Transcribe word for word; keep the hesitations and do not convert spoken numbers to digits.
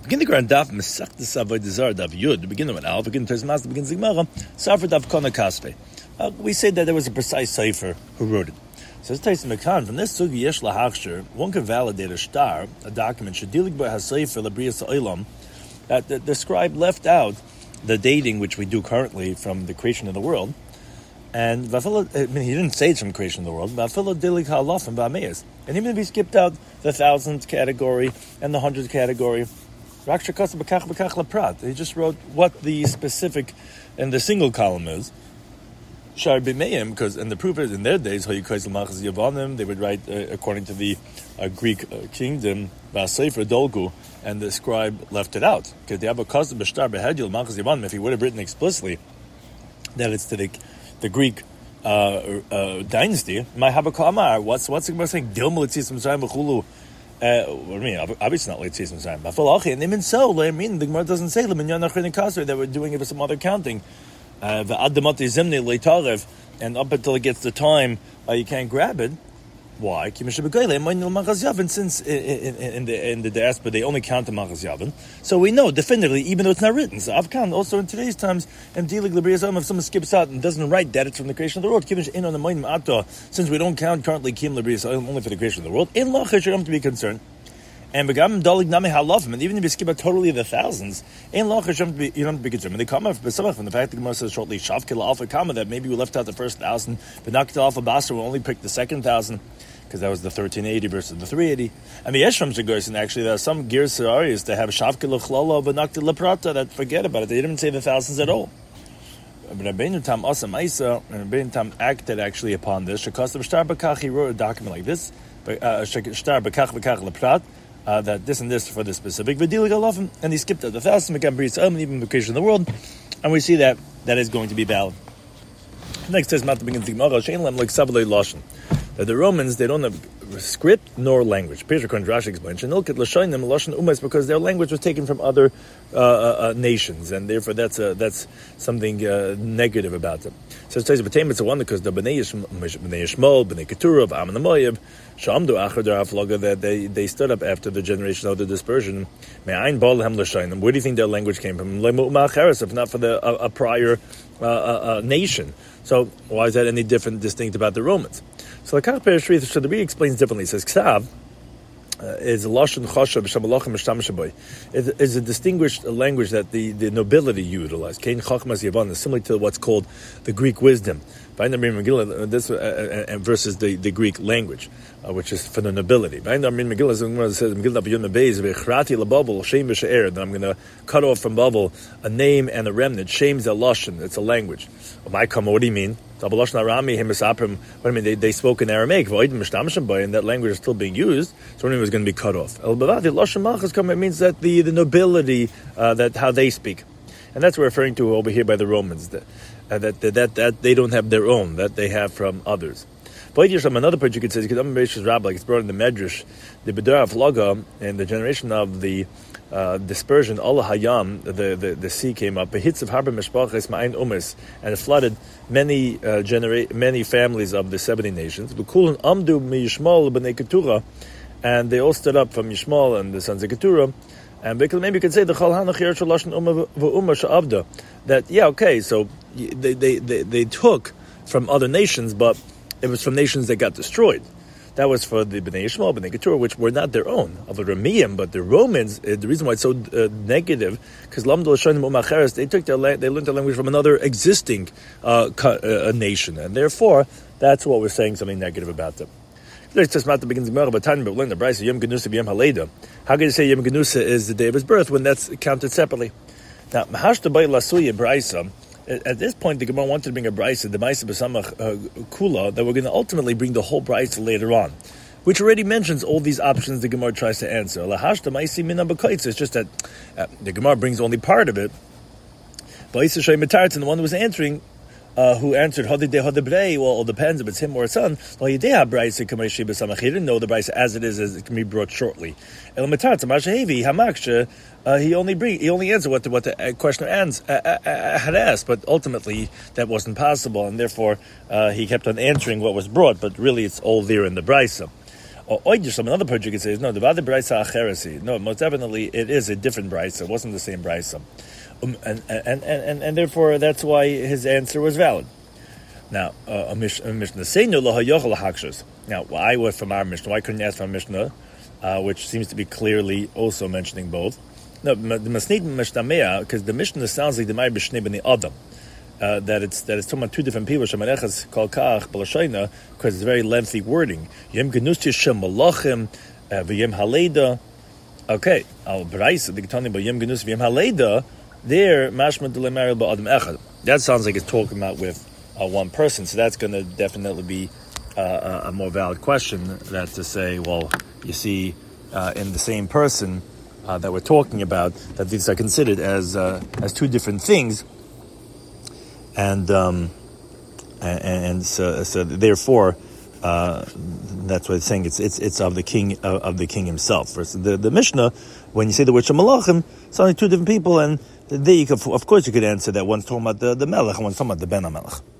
Begin the grand daf Mesachtes Avodah Zarah daf Yud. The beginning of an Aleph, begin Tezmas, the begins Gemara. Safar daf Kona Kaspe. Uh, we said that there was a precise cipher who wrote it. Says Taisim Mekan, from this sugi yesh lahachshir, one can validate a star, a document shedilig ba hasayfer labriyas ha'olam, that the, the scribe left out the dating which we do currently from the creation of the world. And vafila, I mean, he didn't say it's from creation of the world. Vafila dilig ha'alafim ba'ameyas. And even if he skipped out the thousands category and the hundreds category, he just wrote what the specific and the single column is. Because, and the proof is, in their days, they would write uh, according to the uh, Greek uh, kingdom, Dolgu, and the scribe left it out. If he would have written explicitly that it's to the, the Greek uh, uh, dynasty, what's what's the saying? Uh, what do you mean? Obviously not late season time. And even so, I mean, the Gemara doesn't say that we're doing it for some other counting. Uh, and up until it gets the time, uh, you can't grab it. Why? And since in, in, in the in the diaspora they only count the Machaz Yavin, so we know definitively, even though it's not written. So Avkan also in today's times, if someone skips out and doesn't write that it's from the creation of the world, since we don't count currently Kim Labriyas only for the creation of the world, in Lach to be concerned. And begam dalig nami halafim, and even if you skip out totally the thousands, in Lach you don't have to be concerned. And they come from the fact that the Gemara says shortly Shavkil Alpha Kama that maybe we left out the first thousand, but Nakta Alpha Basra we only picked the second thousand. Because that was the thirteen eighty versus the three eighty. And the Yeshram Shagursin, actually, there are some Gir Sararis that have Shavka L'chlolo but Nakta L'prata that forget about it. They didn't say the thousands at all. But Rabbeinu Tam Asam Isa and Rabbeinu Tam acted actually upon this. Shekostam Shtar Bakach, he wrote a document like this. Shtar Bakach Bakach L'prat, that this and this for the specific. V'dilig Alofim, and he skipped out the thousand, Mekam Bris Am, even the creation of the world. And we see that that is going to be valid. Next says, Mata begins the Gemara, Shein Lam like Sabalei Lashon. That the Romans, they don't have script nor language. Peter Kondrash explains, because their language was taken from other uh, uh, nations, and therefore that's a, that's something uh, negative about them. So it says, it's a wonder because the Bnei Yishmol, Bnei Keturah, of Ammon and Moab, Shamdu Achar der Haflaga, that they they stood up after the generation of the dispersion. Where do you think their language came from? If not for the a, a prior uh, uh, nation. So why is that any different, distinct about the Romans? So the Kach Perishri, so the Rebbe explains differently. It says, Ksav uh, is a Lashon Choshav Shamalachim Mishtam. It is a distinguished language that the, the nobility utilized. Kein Chachmas Yavan is similar to what's called the Greek wisdom. This uh, uh, versus the, the Greek language, uh, which is for the nobility. That I'm going to cut off from Babel a name and a remnant. Shame's a lashon; it's a language. What do you mean? What do I mean? They, they spoke in Aramaic, and that language is still being used. So it was going to be cut off. It means that the, the nobility, uh, that how they speak. And that's what we're referring to over here by the Romans, that, uh, that, that, that, that they don't have their own, that they have from others. But another part you could say, like it's brought in the Medrash, the Bedar of Laga, and the generation of the uh, dispersion, Allah Hayam, the, the, the sea came up, the hits of Harbor Meshpachas Ma'ain Umis, and it flooded many uh, genera- many families of the seventy nations. Amdu Miyishmal B'nei Keturah, and they all stood up from Yishmal and the sons of Keturah. And maybe you could say the that yeah okay so they, they, they, they took from other nations, but it was from nations that got destroyed. That was for the Bnei Yishmael, Bnei Keturah, which were not their own of the Ramiyim, but the Romans. Uh, the reason why it's so uh, negative because they took their la- they learned their language from another existing uh, uh, nation, and therefore that's what we're saying something negative about them. Let's just not begins but learn the Brisa Yom Genusa B'Yom Haleda. How can you say Yom Genusa is the day of his birth when that's counted separately? Now, Mahashta Bay Lasuya Brisa. At this point, the Gemara wanted to bring a Brisa, the Brisa B'Samach Kula, that we're going to ultimately bring the whole Brisa later on, which already mentions all these options the Gemara tries to answer. Lahashta Ma'isi Min Abakaitz. It's just that uh, the Gemara brings only part of it. Brisa Shay Mataritz, and the one who was answering. Uh, who answered, well, it depends if it's him or his son. He didn't know the Brisa as it is, as it can be brought shortly. Uh, he only bring, he only answered what the, what the questioner ans, uh, uh, uh, had asked, but ultimately that wasn't possible, and therefore uh, he kept on answering what was brought, but really it's all there in the Brisa. Or Oidish, another approach you could say is no, the Vada Braisa Acheresi. No, most definitely it is a different Braisa. It wasn't the same Braisa. Um, and, and, and, and, and therefore that's why his answer was valid. Now, uh, a Mishnah Seinu Lo Hayochel Hakshus. Now, why was from our Mishnah? Why couldn't you ask from our Mishnah, uh, which seems to be clearly also mentioning both? No, the Masnid Mishnah Mea, because the Mishnah sounds like the Ma'ir B'Shnei B'nei Adam. Uh, that it's that it's talking about two different people. Shemanechas Kol Kach B'Lashoina, because it's very lengthy wording. Yem Genusti Shem Malachim V'Yem Haleda. Okay, Al Braisa the Getani B'Yem Genus V'Yem Haleda. There Mashma D'Lemar B'Adam Echad. That sounds like it's talking about with uh, one person. So that's going to definitely be uh, a more valid question. That to say, well, you see, uh, in the same person uh, that we're talking about, that these are considered as uh, as two different things. And um, and, and so, so therefore, uh, that's what it's saying. It's it's it's of the king of, of the king himself. Versus the the Mishnah, when you say the word Shemalachim, it's only two different people, and there you could, of course you could answer that one's talking about the the Melech and one's talking about the Ben HaMelech.